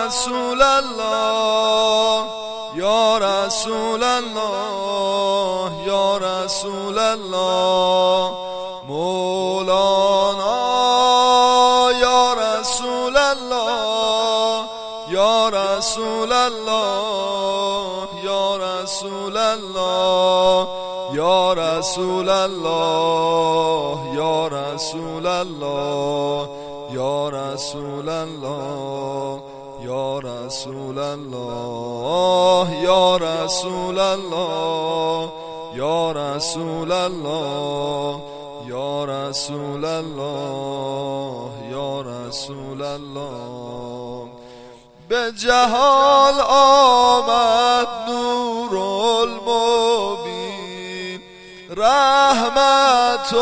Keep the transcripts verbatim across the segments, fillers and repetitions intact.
رسول الله یا رسول الله یا رسول الله مولانا یا رسول الله یا رسول الله یا رسول الله یا رسول الله یا رسول الله یا رسول الله یا رسول الله یا رسول الله یا رسول الله یا رسول الله یا رسول الله به جهان آمد نور المبین رحمت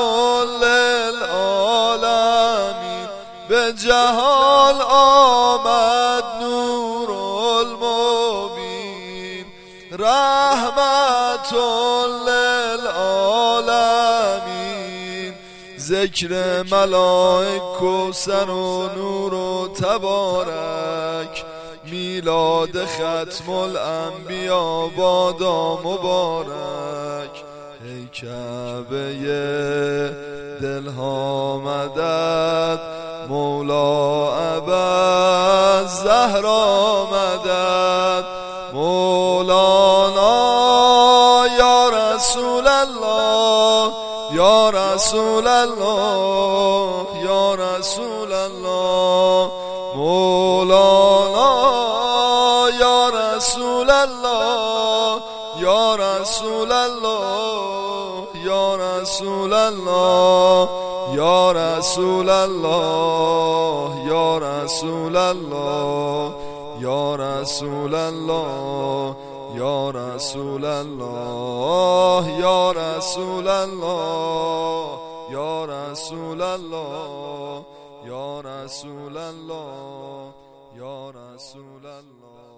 للعالمین به جهان آمد نور المبین رحمت للعالمین ذکر ملائک کوثر و نور و تبارک میلاد ختم الانبیا بادا مبارک ای کعبه دلها مدد مولا ابد زهرا مدد مولانا یا رسول الله یا رسول الله یا رسول الله مولانا یا رسول الله یا رسول الله یا رسول الله یا رسول الله یا رسول الله یا رسول الله یا رسول الله یا رسول الله یا رسول الله یا رسول الله یا رسول الله